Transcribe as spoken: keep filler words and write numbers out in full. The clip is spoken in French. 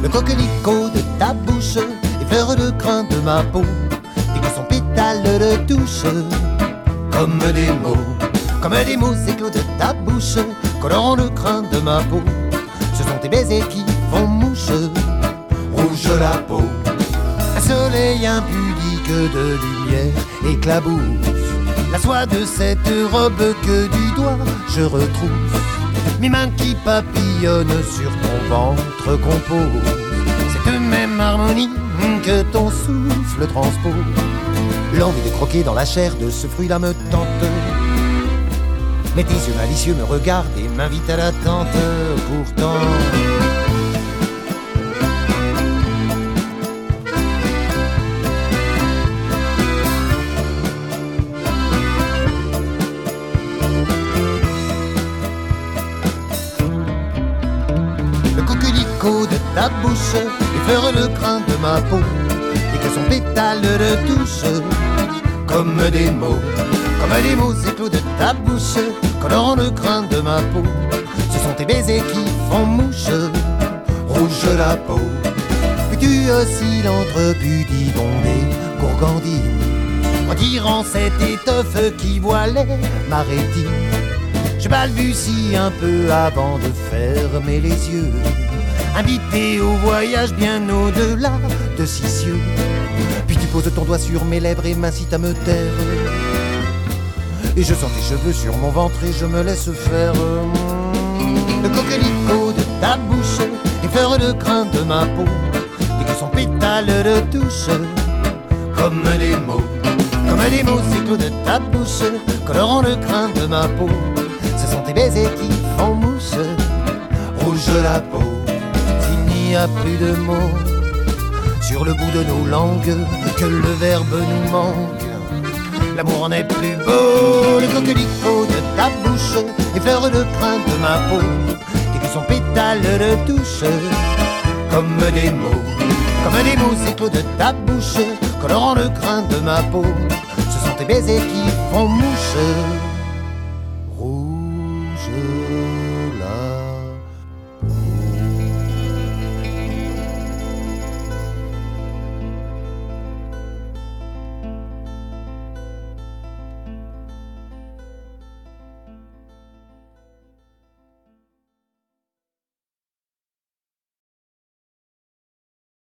Le coquelicot de ta bouche effleure le crin de ma peau, et que son pétale le touche comme des mots. Comme des mots éclos de ta bouche colorant le crin de ma peau. Ce sont tes baisers qui font mouche, rouge la peau. Un soleil impudique de lumière éclabousse la soie de cette robe que du doigt je retrousse. Mes mains qui papillonnent sur ton ventre compose cette même harmonie que ton souffle transpose. L'envie de croquer dans la chair de ce fruit-là me tente, mais tes yeux malicieux me regardent et m'invitent à l'attente. Pourtant le coquelicot de ta bouche effleure le crin de ma peau, et que son pétale le touche comme des mots. Comme des mots éclos de ta bouche colorant le crin de ma peau. Ce sont tes baisers qui font mouche, rouge la peau. Puis tu oscilles entre pudibonde et gourgandine, en tirant cette étoffe qui voilait ma rétine. Je balbutie un peu avant de fermer les yeux, invité au voyage bien au-delà de six cieux. Puis tu poses ton doigt sur mes lèvres et m'incites à me taire, et je sens tes cheveux sur mon ventre et je me laisse faire. Le coquelicot de ta bouche effleure le crin de ma peau, et que son pétale le touche comme des mots. Comme des mots éclos de ta bouche colorant le crin de ma peau. Ce sont tes baisers qui font mouche, rouge la peau. S'il n'y a plus de mots sur le bout de nos langues, que le verbe nous manque, l'amour en est plus beau. Le coquelicot de ta bouche effleure le crin de ma peau, et que son pétale le touche comme des mots. Comme des mots éclos de ta bouche colorant le crin de ma peau. Ce sont tes baisers qui font mouche,